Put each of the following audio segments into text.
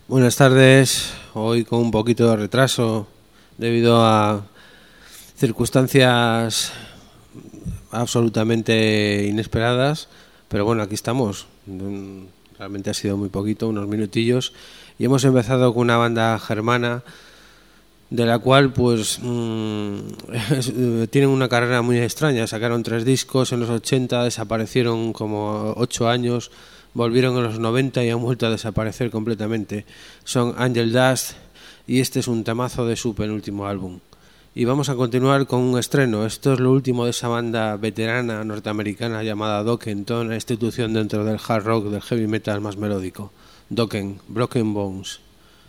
Buenas tardes, hoy con un poquito de retraso debido a circunstancias absolutamente inesperadas, pero bueno, aquí estamos. Realmente ha sido muy poquito, unos minutillos, y hemos empezado con una banda germana de la cual pues tienen una carrera muy extraña. Sacaron 3 discos en los 80, desaparecieron como 8 años, volvieron en los 90 y han vuelto a desaparecer completamente. Son Angel Dust y este es un temazo de su penúltimo álbum. Y vamos a continuar con un estreno. Esto es lo último de esa banda veterana norteamericana llamada Dokken, toda una institución dentro del hard rock, del heavy metal más melódico. Dokken, Broken Bones.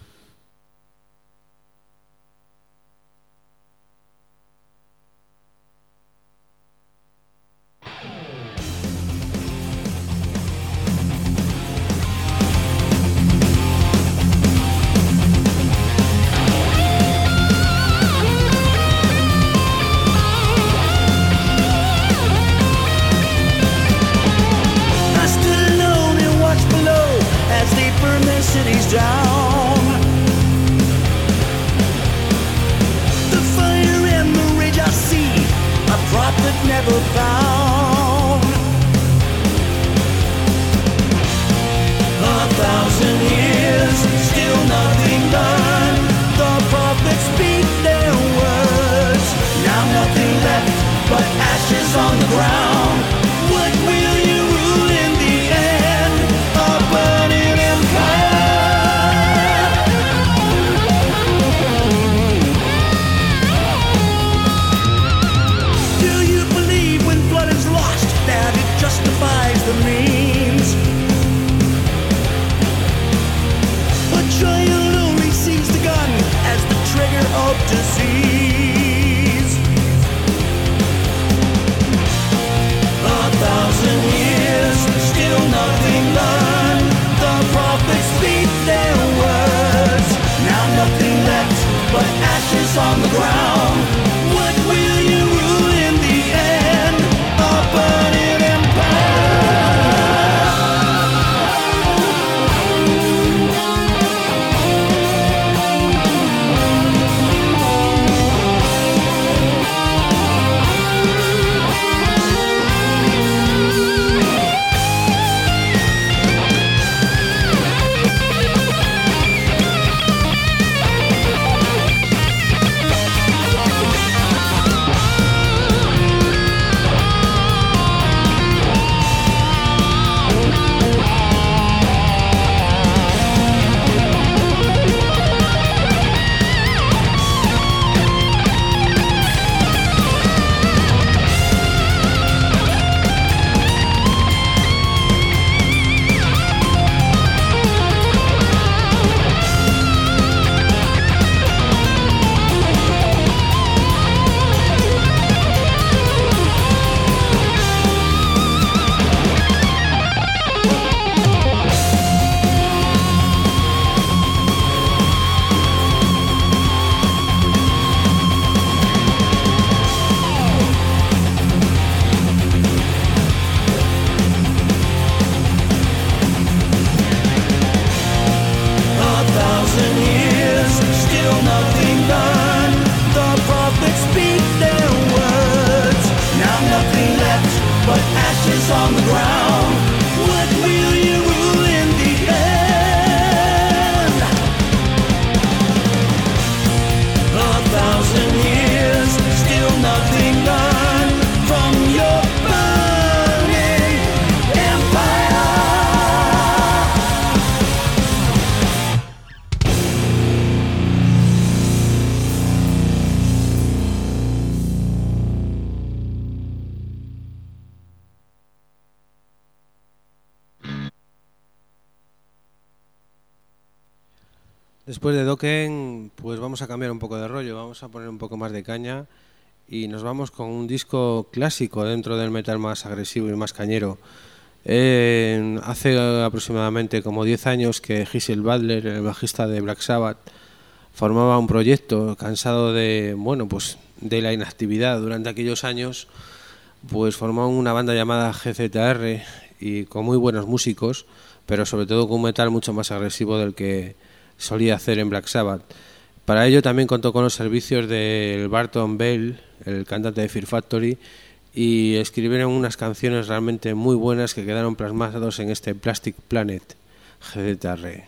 Después de Dokken, pues vamos a cambiar un poco de rollo, vamos a poner un poco más de caña y nos vamos con un disco clásico dentro del metal más agresivo y más cañero. Hace aproximadamente como 10 años que Giselle Butler, el bajista de Black Sabbath, formaba un proyecto cansado de, bueno, pues de la inactividad durante aquellos años, pues formó una banda llamada GZR y con muy buenos músicos, pero sobre todo con un metal mucho más agresivo del que solía hacer en Black Sabbath. Para ello también contó con los servicios del Barton Bale, el cantante de Fear Factory, y escribieron unas canciones realmente muy buenas que quedaron plasmados en este Plastic Planet GZR.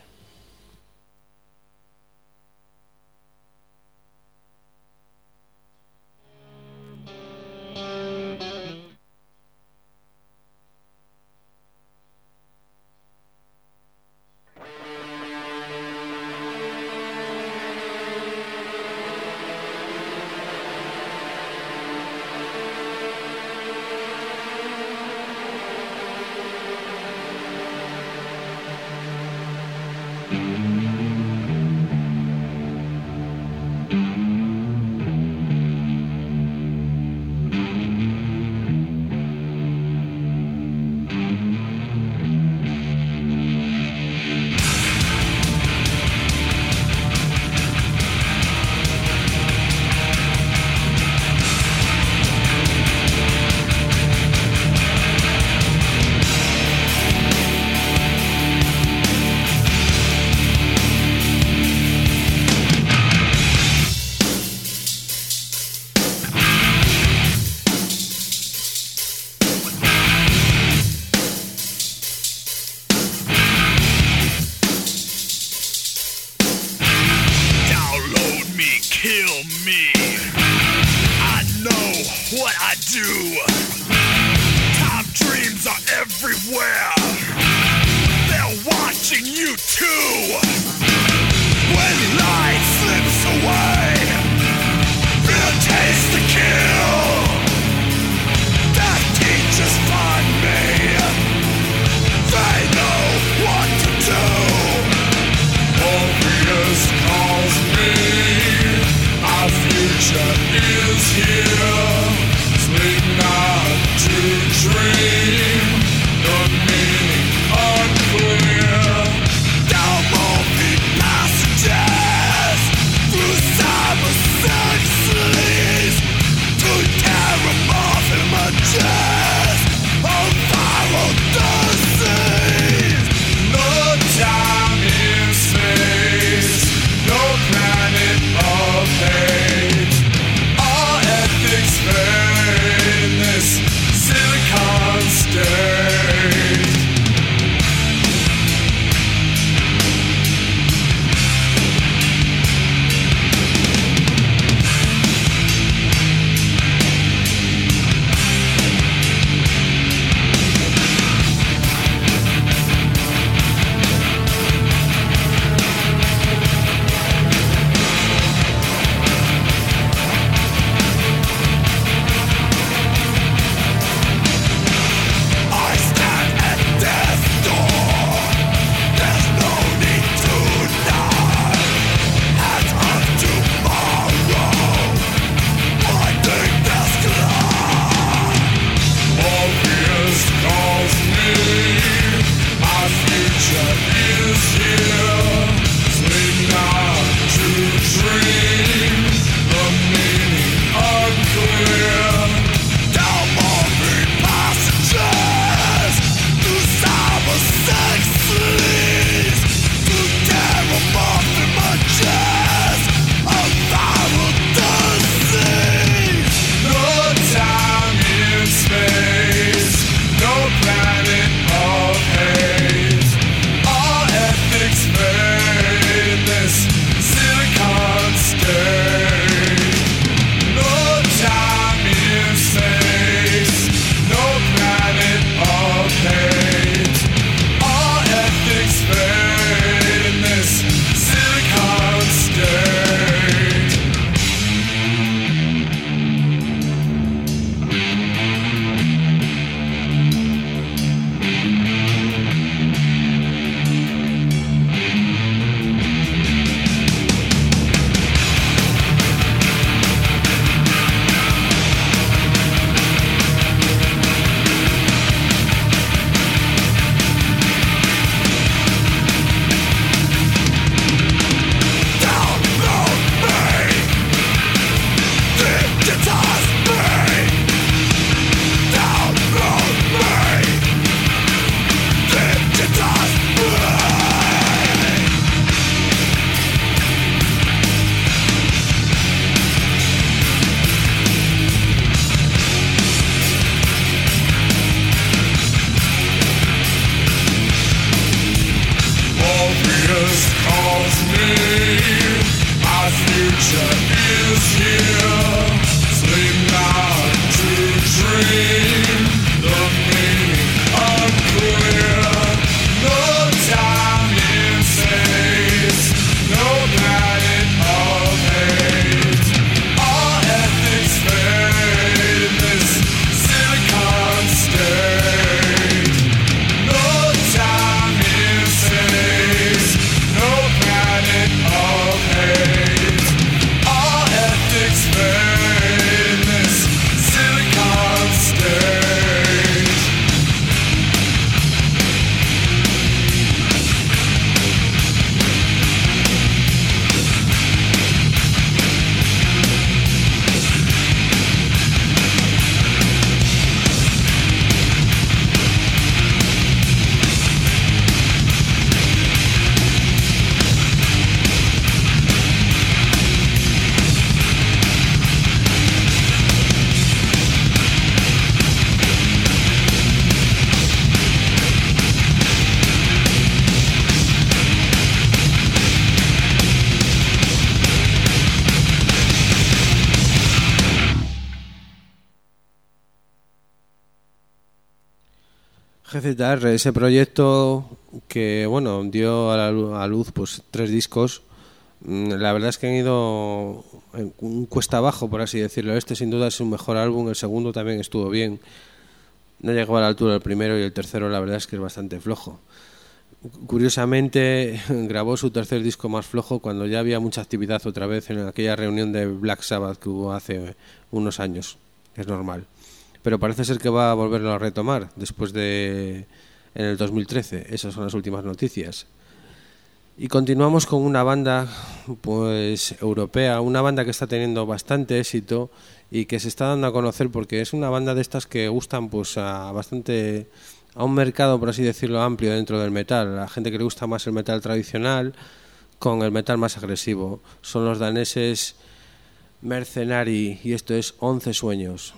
GZR, ese proyecto que bueno dio a luz pues 3 discos. La verdad es que han ido en un cuesta abajo, por así decirlo. Este sin duda es un mejor álbum, el segundo también estuvo bien. No llegó a la altura del primero y el tercero la verdad es que es bastante flojo. Curiosamente grabó su tercer disco más flojo cuando ya había mucha actividad otra vez en aquella reunión de Black Sabbath que hubo hace unos años. Es normal. Pero parece ser que va a volverlo a retomar después de en el 2013. Esas son las últimas noticias. Y continuamos con una banda pues europea, una banda que está teniendo bastante éxito y que se está dando a conocer porque es una banda de estas que gustan pues a un mercado, por así decirlo, amplio dentro del metal, a la gente que le gusta más el metal tradicional con el metal más agresivo. Son los daneses Mercenary y esto es 11 sueños.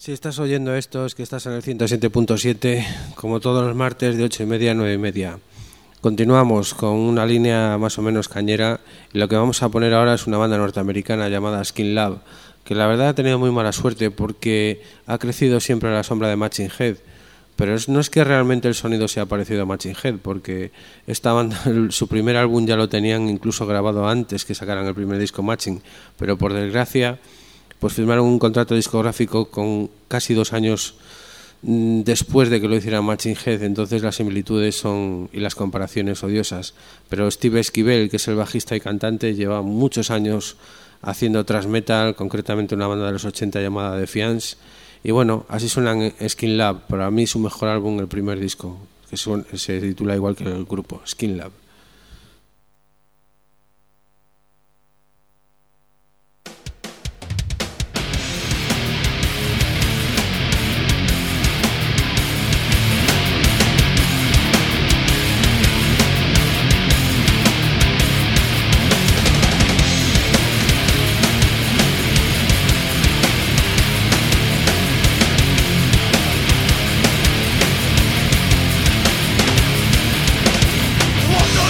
Si estás oyendo esto es que estás en el 107.7, como todos los martes de 8:30 a 9:30. Continuamos con una línea más o menos cañera y lo que vamos a poner ahora es una banda norteamericana llamada Skin Lab, que la verdad ha tenido muy mala suerte porque ha crecido siempre a la sombra de Machine Head. Pero no es que realmente el sonido sea parecido a Machine Head, porque esta banda, su primer álbum ya lo tenían incluso grabado antes que sacaran el primer disco Matching, pero por desgracia pues firmaron un contrato discográfico con casi 2 años después de que lo hiciera Machine Head, entonces las similitudes son y las comparaciones odiosas. Pero Steve Esquivel, que es el bajista y cantante, lleva muchos años haciendo thrash metal, concretamente una banda de los 80 llamada Defiance. Y bueno, así suenan Skin Lab. Para mí su mejor álbum, el primer disco, que se titula igual que el grupo, Skin Lab. Walk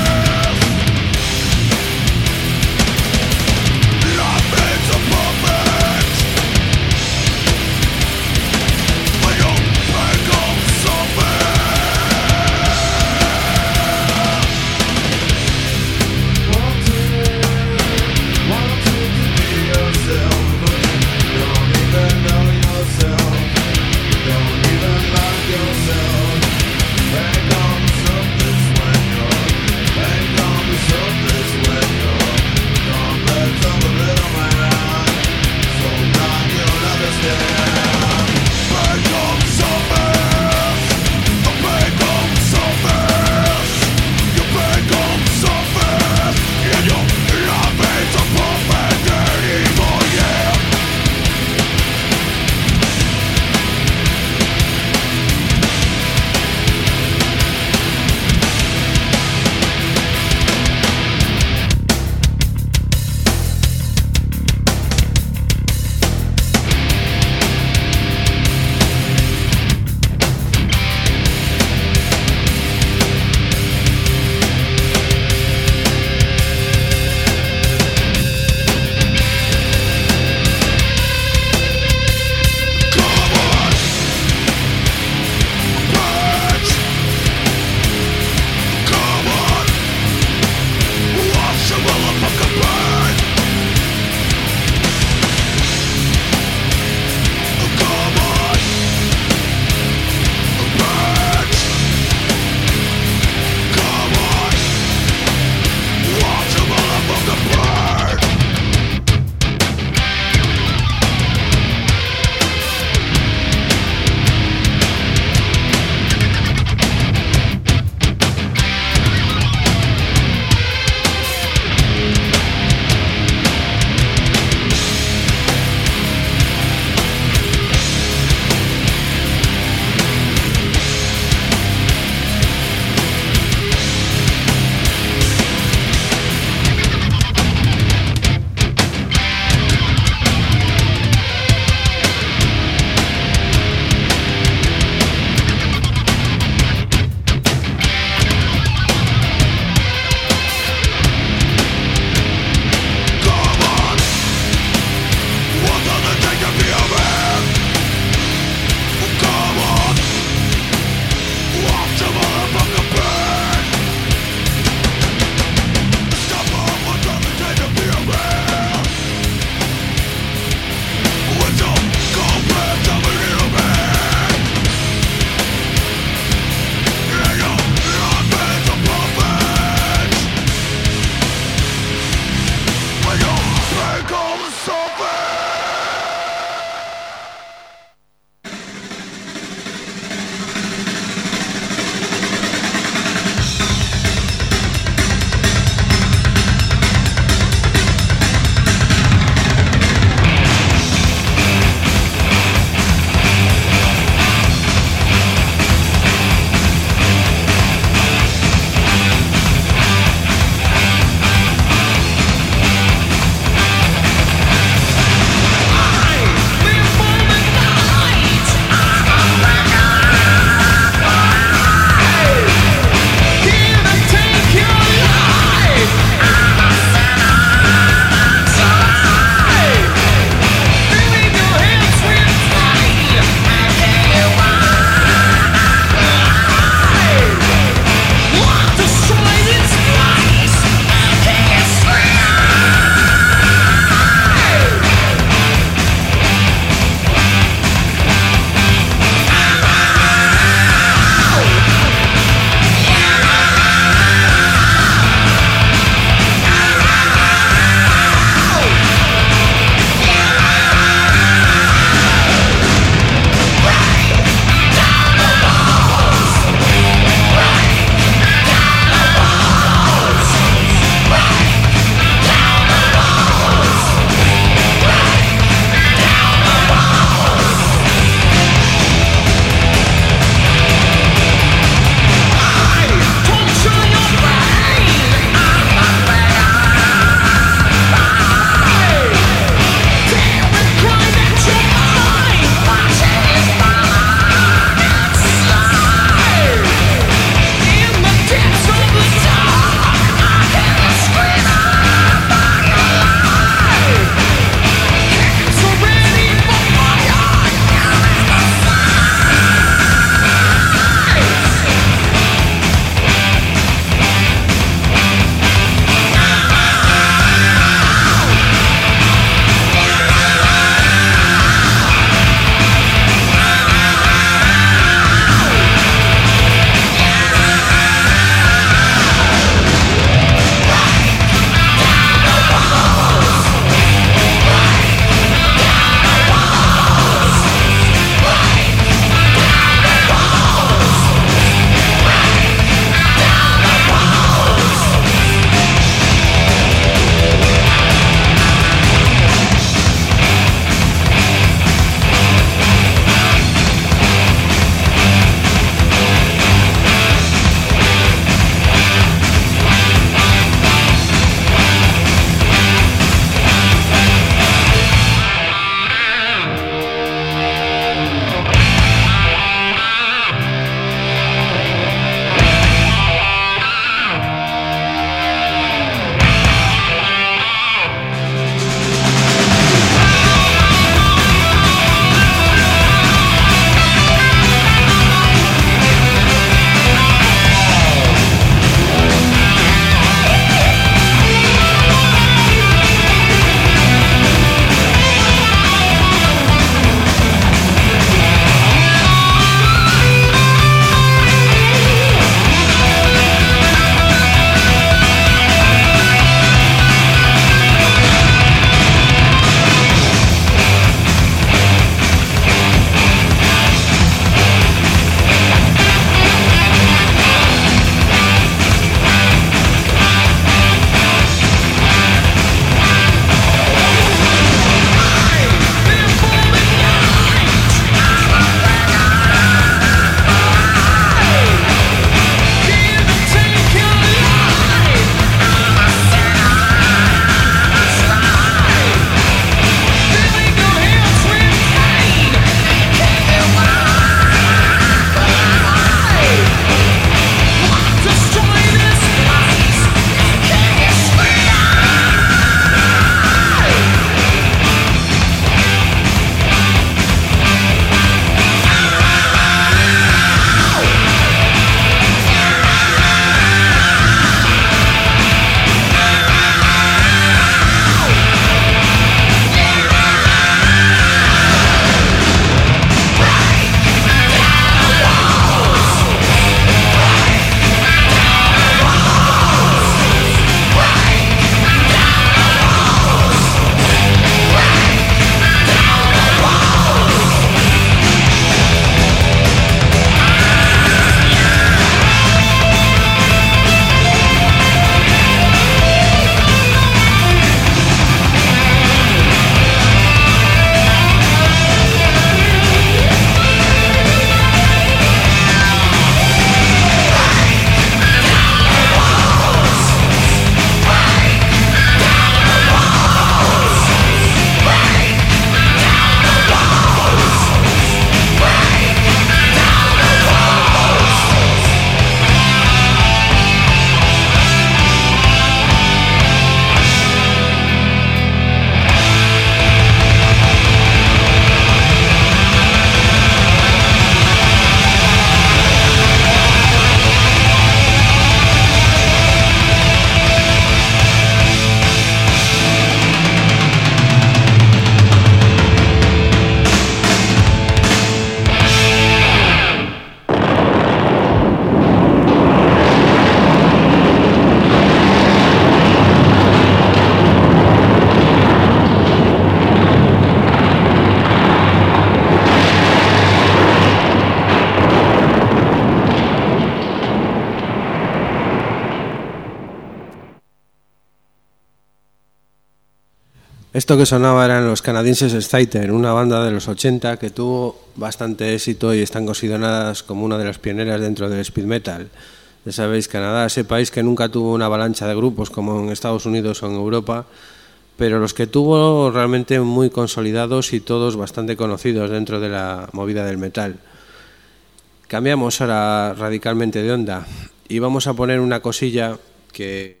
Esto que sonaba eran los canadienses Stater, una banda de los 80 que tuvo bastante éxito y están consideradas como una de las pioneras dentro del speed metal. Ya sabéis, Canadá, ese país que nunca tuvo una avalancha de grupos como en Estados Unidos o en Europa, pero los que tuvo realmente muy consolidados y todos bastante conocidos dentro de la movida del metal. Cambiamos ahora radicalmente de onda y vamos a poner una cosilla que...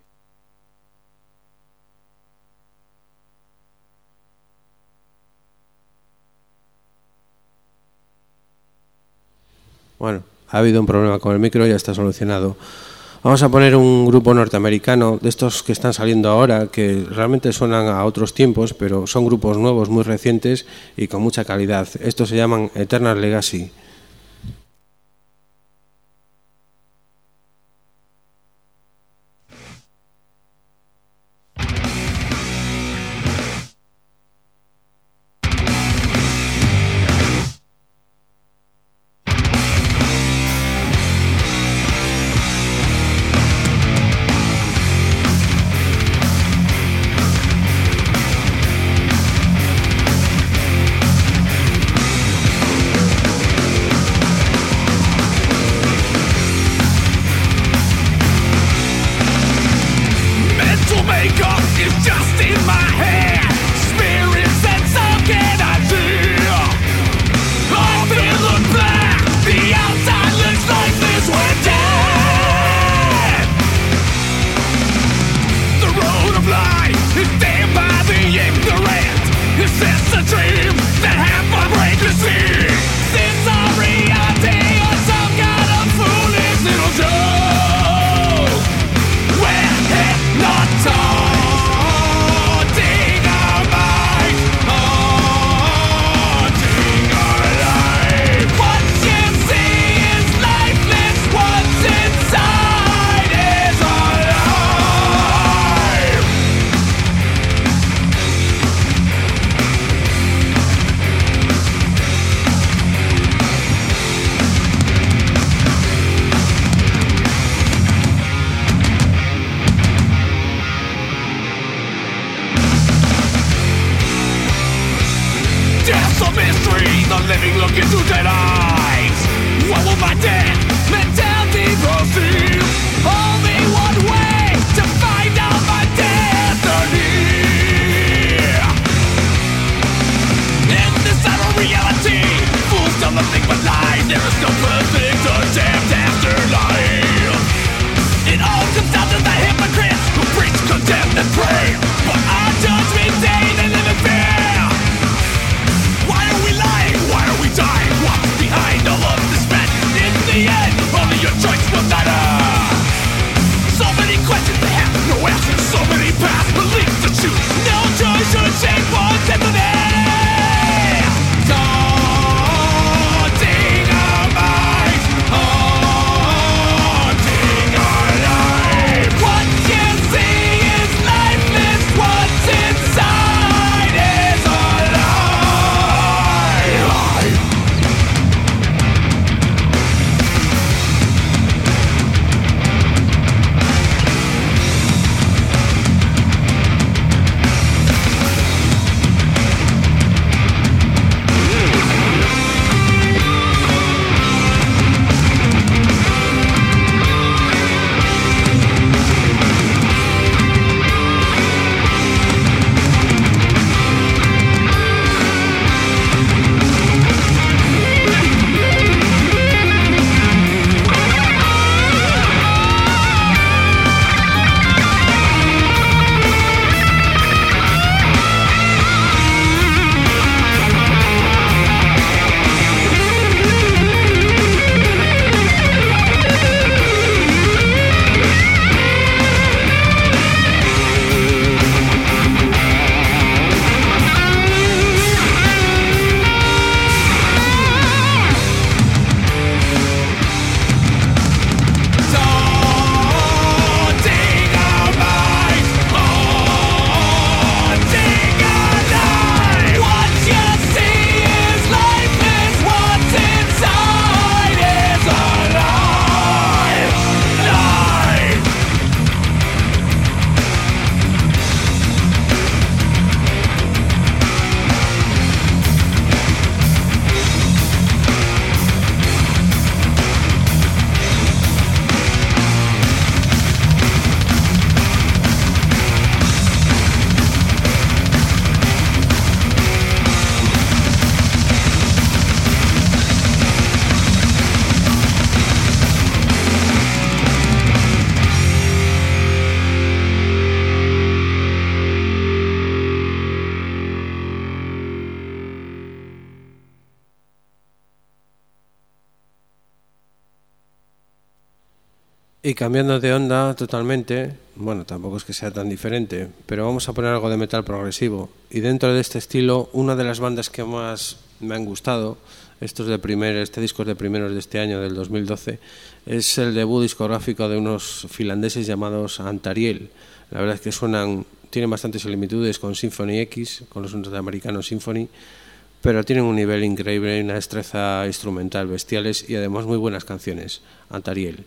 Bueno, ha habido un problema con el micro y ya está solucionado. Vamos a poner un grupo norteamericano de estos que están saliendo ahora, que realmente suenan a otros tiempos, pero son grupos nuevos, muy recientes y con mucha calidad. Estos se llaman Eternal Legacy. Y cambiando de onda totalmente, bueno, tampoco es que sea tan diferente, pero vamos a poner algo de metal progresivo. Y dentro de este estilo, una de las bandas que más me han gustado, este disco es de primeros de este año, del 2012, es el debut discográfico de unos finlandeses llamados Antariel. La verdad es que tienen bastantes similitudes con Symphony X, con los norteamericanos Symphony, pero tienen un nivel increíble, una destreza instrumental bestiales y además muy buenas canciones. Antariel.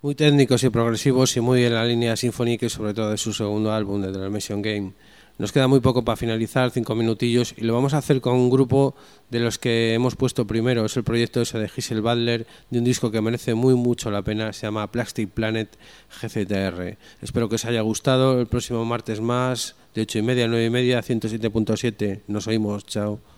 muy técnicos y progresivos y muy en la línea Symphony, que sobre todo de su segundo álbum, de The Dalmatian Game. Nos queda muy poco para finalizar, 5 minutillos, y lo vamos a hacer con un grupo de los que hemos puesto primero. Es el proyecto ese de Giselle Butler, de un disco que merece muy mucho la pena, se llama Plastic Planet GZR. Espero que os haya gustado. El próximo martes más, de 8:30 a 9:30, 107.7. Nos oímos, chao.